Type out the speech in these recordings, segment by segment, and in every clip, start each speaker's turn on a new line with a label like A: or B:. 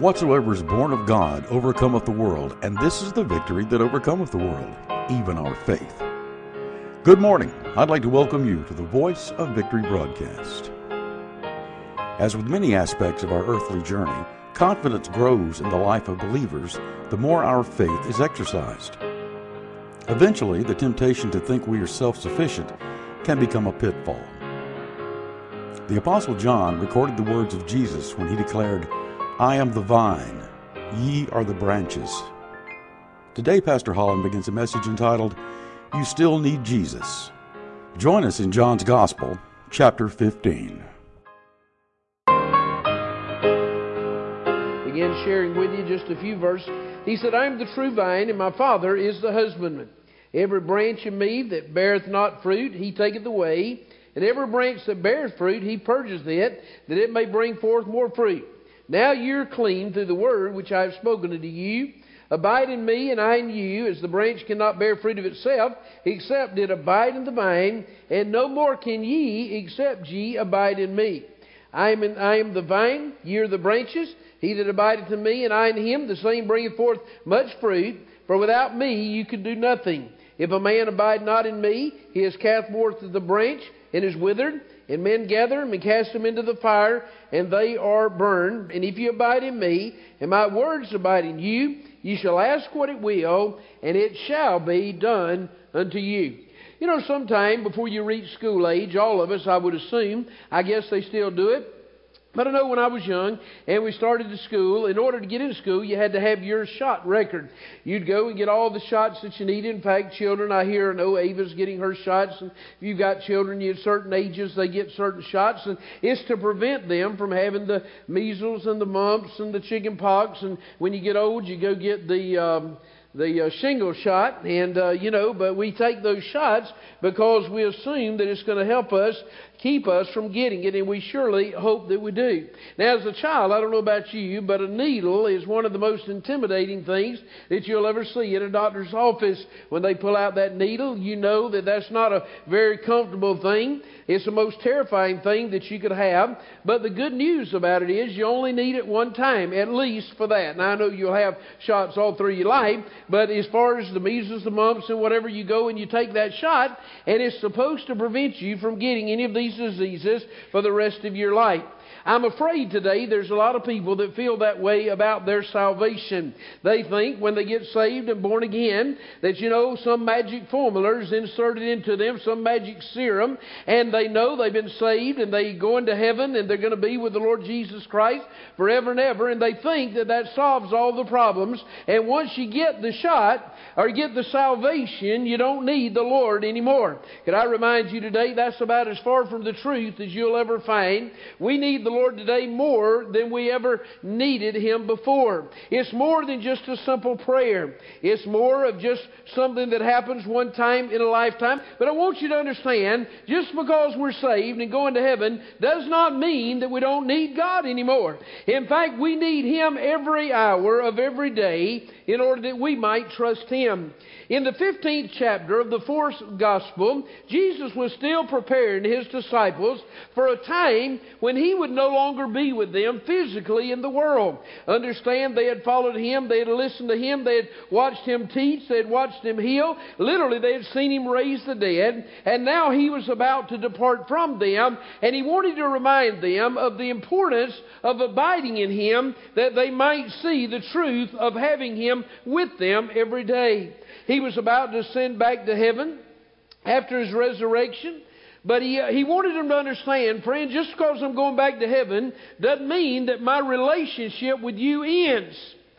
A: whatsoever is born of God overcometh the world, and this is the victory that overcometh the world, even our faith. Good morning. I'd like to welcome you to the Voice of Victory broadcast. As with many aspects of our earthly journey, confidence grows in the life of believers the more our faith is exercised. Eventually, the temptation to think we are self-sufficient can become a pitfall. The Apostle John recorded the words of Jesus when he declared, "I am the vine, ye are the branches." Today, Pastor Holland begins a message entitled, "You Still Need Jesus." Join us in John's Gospel, chapter 15.
B: Begin sharing with you just a few verses. He said, "I am the true vine, and my Father is the husbandman. Every branch in me that beareth not fruit, he taketh away. And every branch that beareth fruit, he purgeth it, that it may bring forth more fruit. Now you are clean through the word which I have spoken unto you. Abide in me, and I in you, as the branch cannot bear fruit of itself, except it abide in the vine, and no more can ye, except ye abide in me. I am the vine, ye are the branches. He that abideth in me, and I in him, the same bringeth forth much fruit. For without me you can do nothing. If a man abide not in me, he is cast forth as the branch, and is withered, and men gather them and cast them into the fire, and they are burned. And if you abide in me, and my words abide in you, you shall ask what it will, and it shall be done unto you." You know, sometime before you reach school age, all of us, I would assume, I guess they still do it, but I know when I was young and we started to school, in order to get into school, you had to have your shot record. You'd go and get all the shots that you needed. In fact, children, I know Ava's getting her shots. And if you've got children at certain ages, they get certain shots. And it's to prevent them from having the measles and the mumps and the chicken pox. And when you get old, you go get the shingle shot, and but we take those shots because we assume that it's going to help us, keep us from getting it, and we surely hope that we do. Now, as a child, I don't know about you, but a needle is one of the most intimidating things that you'll ever see in a doctor's office. When they pull out that needle, you know that that's not a very comfortable thing. It's the most terrifying thing that you could have. But the good news about it is you only need it one time, at least for that. Now, I know you'll have shots all through your life, but as far as the measles, the mumps, and whatever, you go and you take that shot, and it's supposed to prevent you from getting any of these diseases for the rest of your life. I'm afraid today there's a lot of people that feel that way about their salvation. They think when they get saved and born again that, some magic formula is inserted into them, some magic serum, and they know they've been saved and they go into heaven and they're going to be with the Lord Jesus Christ forever and ever, and they think that that solves all the problems. And once you get the shot or get the salvation, you don't need the Lord anymore. Could I remind you today, that's about as far from the truth as you'll ever find. We need the Lord today more than we ever needed Him before. It's more than just a simple prayer. It's more of just something that happens one time in a lifetime. But I want you to understand, just because we're saved and going to heaven does not mean that we don't need God anymore. In fact, we need Him every hour of every day in order that we might trust Him. In the 15th chapter of the 4th Gospel, Jesus was still preparing His disciples for a time when He would no longer be with them physically in the world. Understand, they had followed Him, they had listened to Him, they had watched Him teach, they had watched Him heal. Literally, they had seen Him raise the dead, and now He was about to depart from them, and He wanted to remind them of the importance of abiding in Him, that they might see the truth of having Him with them every day. He was about to ascend back to heaven after His resurrection. But he wanted them to understand, friend, just because I'm going back to heaven doesn't mean that my relationship with you ends.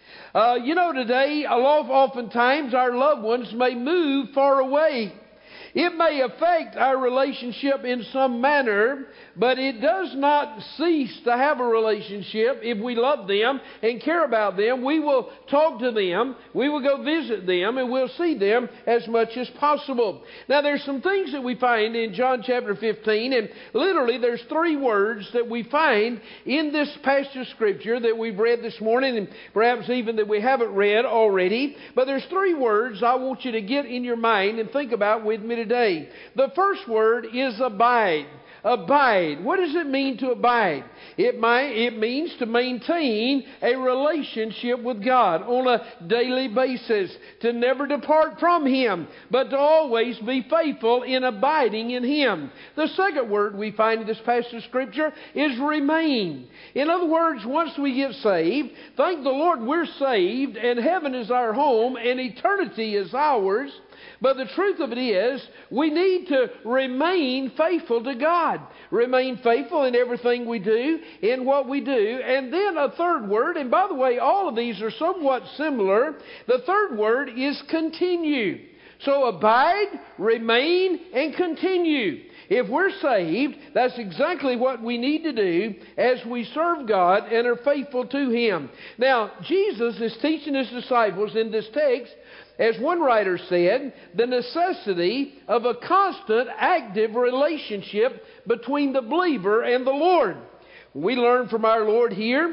B: Today, oftentimes our loved ones may move far away. It may affect our relationship in some manner, but it does not cease to have a relationship. If we love them and care about them, we will talk to them, we will go visit them, and we'll see them as much as possible. Now, there's some things that we find in John chapter 15, and literally there's 3 words that we find in this passage of Scripture that we've read this morning, and perhaps even that we haven't read already. But there's 3 words I want you to get in your mind and think about with me today. The first word is abide. Abide. What does it mean to abide? It means to maintain a relationship with God on a daily basis, to never depart from Him, but to always be faithful in abiding in Him. The second word we find in this passage of Scripture is remain. In other words, once we get saved, thank the Lord we're saved, and heaven is our home, and eternity is ours. But the truth of it is, we need to remain faithful to God. Remain faithful in everything we do, in what we do. And then a third word, and by the way, all of these are somewhat similar. The third word is continue. So abide, remain, and continue. If we're saved, that's exactly what we need to do as we serve God and are faithful to Him. Now, Jesus is teaching His disciples in this text, as one writer said, the necessity of a constant, active relationship between the believer and the Lord. We learn from our Lord here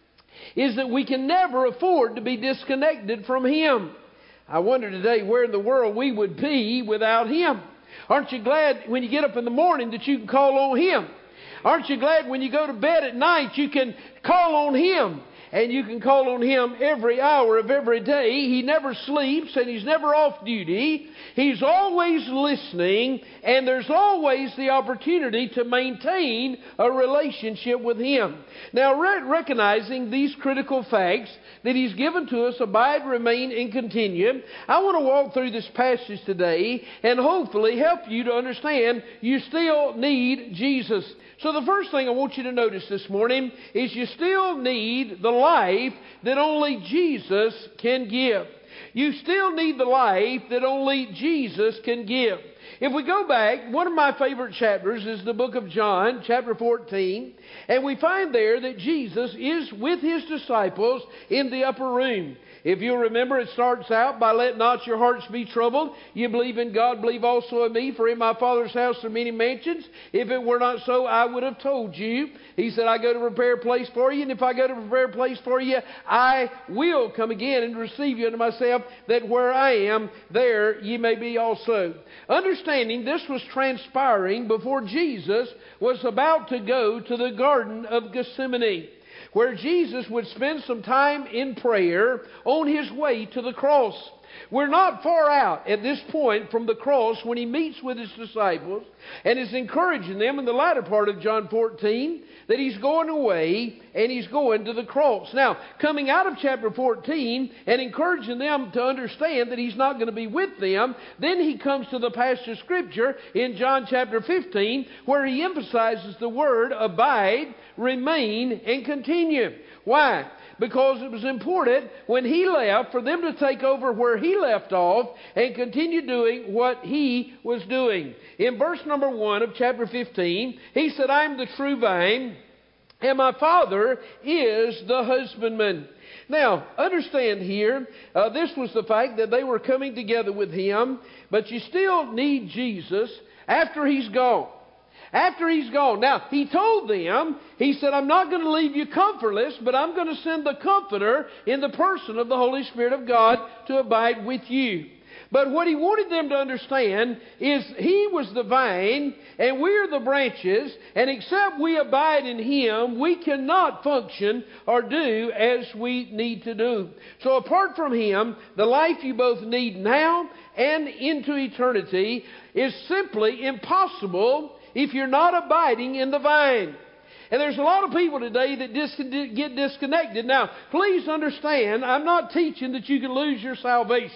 B: is that we can never afford to be disconnected from Him. I wonder today where in the world we would be without Him. Aren't you glad when you get up in the morning that you can call on Him? Aren't you glad when you go to bed at night you can call on Him? And you can call on Him every hour of every day. He never sleeps and He's never off duty. He's always listening, and there's always the opportunity to maintain a relationship with Him. Now, recognizing these critical facts that He's given to us, abide, remain, and continue, I want to walk through this passage today and hopefully help you to understand you still need Jesus. So the first thing I want you to notice this morning is you still need the life that only Jesus can give. You still need the life that only Jesus can give. If we go back, one of my favorite chapters is the book of John, chapter 14, and we find there that Jesus is with His disciples in the upper room. If you'll remember, it starts out by, let not your hearts be troubled. You believe in God, believe also in me. For in my Father's house are many mansions. If it were not so, I would have told you. He said, I go to prepare a place for you. And if I go to prepare a place for you, I will come again and receive you unto myself, that where I am, there ye may be also. Understanding this was transpiring before Jesus was about to go to the Garden of Gethsemane, where Jesus would spend some time in prayer on His way to the cross. We're not far out at this point from the cross when He meets with His disciples and is encouraging them in the latter part of John 14 that He's going away and He's going to the cross. Now, coming out of chapter 14 and encouraging them to understand that He's not going to be with them, then He comes to the passage of Scripture in John chapter 15 where He emphasizes the word abide, remain, and continue. Why? Because it was important when He left for them to take over where He left off and continue doing what He was doing. In verse number 1 of chapter 15, He said, I am the true vine, and my Father is the husbandman. Now, understand here, this was the fact that they were coming together with Him, but you still need Jesus after He's gone. After He's gone. Now, He told them, He said, I'm not going to leave you comfortless, but I'm going to send the Comforter in the person of the Holy Spirit of God to abide with you. But what He wanted them to understand is He was the vine and we're the branches, and except we abide in Him, we cannot function or do as we need to do. So apart from Him, the life you both need now and into eternity is simply impossible if you're not abiding in the vine. And there's a lot of people today that get disconnected. Now, please understand, I'm not teaching that you can lose your salvation.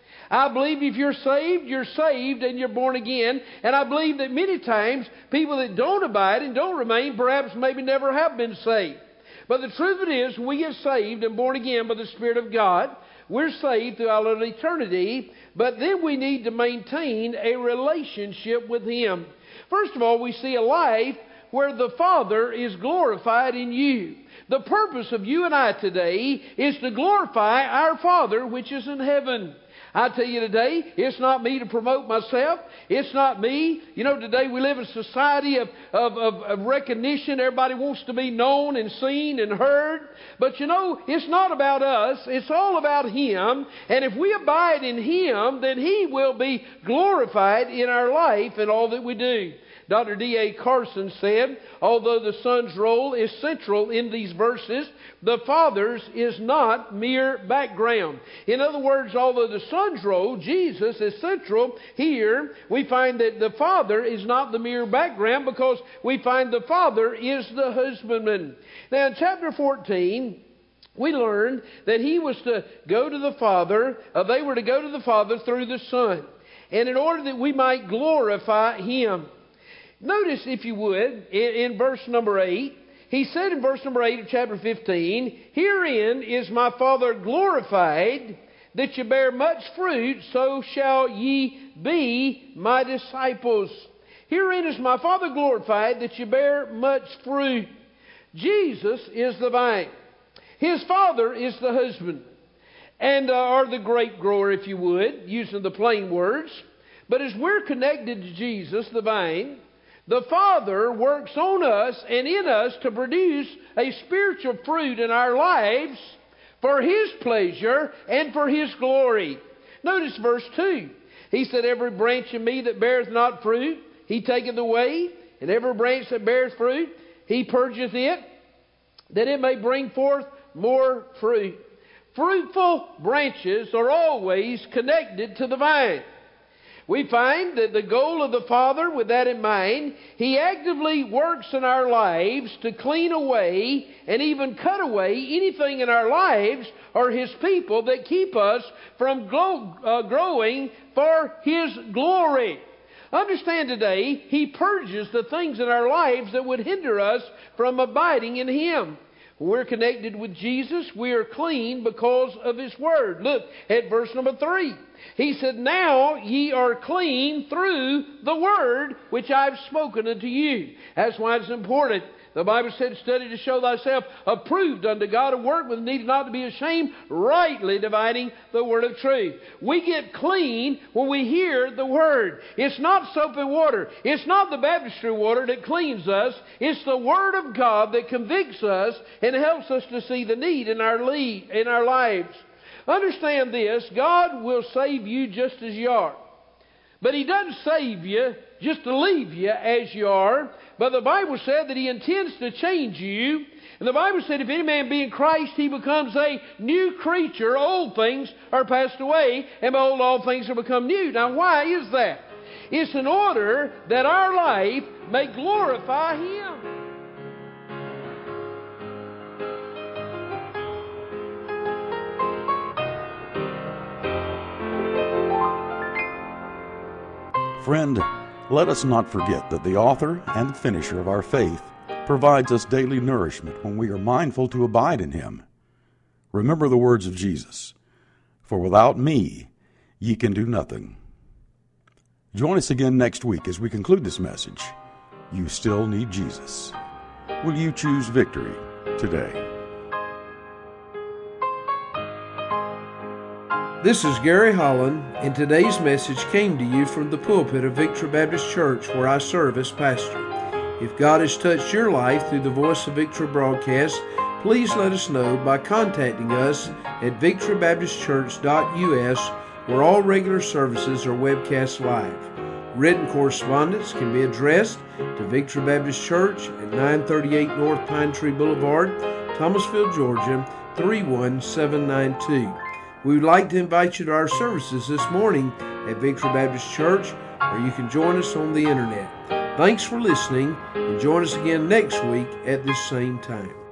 B: I believe if you're saved and you're born again. And I believe that many times people that don't abide and don't remain perhaps maybe never have been saved. But the truth of it is, we get saved and born again by the Spirit of God. We're saved throughout an eternity, but then we need to maintain a relationship with Him. First of all, we see a life where the Father is glorified in you. The purpose of you and I today is to glorify our Father which is in heaven. I tell you today, it's not me to promote myself. It's not me. You know, today we live in a society of recognition. Everybody wants to be known and seen and heard. But you know, it's not about us. It's all about Him. And if we abide in Him, then He will be glorified in our life and all that we do. Dr. D.A. Carson said, although the Son's role is central in these verses, the Father's is not mere background. In other words, although the Son's role, Jesus, is central here, we find that the Father is not the mere background, because we find the Father is the husbandman. Now in chapter 14, we learned that He was to go to the Father, they were to go to the Father through the Son, and in order that we might glorify Him. Notice, if you would, in verse number 8, He said in verse number 8 of chapter 15, "Herein is my Father glorified, that ye bear much fruit, so shall ye be my disciples." Herein is my Father glorified, that ye bear much fruit. Jesus is the vine. His Father is the husband, and or the grape grower, if you would, using the plain words. But as we're connected to Jesus, the vine, the Father works on us and in us to produce a spiritual fruit in our lives for His pleasure and for His glory. Notice verse 2. He said, "Every branch in me that beareth not fruit, He taketh away, and every branch that beareth fruit, He purgeth it, that it may bring forth more fruit." Fruitful branches are always connected to the vine. We find that the goal of the Father, with that in mind, He actively works in our lives to clean away and even cut away anything in our lives or His people that keep us from growing for His glory. Understand today, He purges the things in our lives that would hinder us from abiding in Him. When we're connected with Jesus, we are clean because of His Word. Look at verse number 3. He said, "Now ye are clean through the Word which I've spoken unto you." That's why it's important. The Bible said, "Study to show thyself approved unto God, a workman needed not to be ashamed, rightly dividing the word of truth." We get clean when we hear the Word. It's not soap and water. It's not the baptistry water that cleans us. It's the Word of God that convicts us and helps us to see the need in our lives. Understand this, God will save you just as you are. But He doesn't save you just to leave you as you are. But the Bible said that He intends to change you. And the Bible said, "If any man be in Christ, he becomes a new creature. Old things are passed away, and behold, all things are become new." Now, why is that? It's in order that our life may glorify Him.
A: Friend, let us not forget that the author and finisher of our faith provides us daily nourishment when we are mindful to abide in Him. Remember the words of Jesus, "For without me ye can do nothing." Join us again next week as we conclude this message. You still need Jesus. Will you choose victory today?
B: This is Gary Holland, and today's message came to you from the pulpit of Victory Baptist Church, where I serve as pastor. If God has touched your life through the Voice of Victory broadcast, please let us know by contacting us at victorybaptistchurch.us, where all regular services are webcast live. Written correspondence can be addressed to Victory Baptist Church at 938 North Pine Tree Boulevard, Thomasville, Georgia, 31792. We would like to invite you to our services this morning at Victory Baptist Church, or you can join us on the internet. Thanks for listening, and join us again next week at this same time.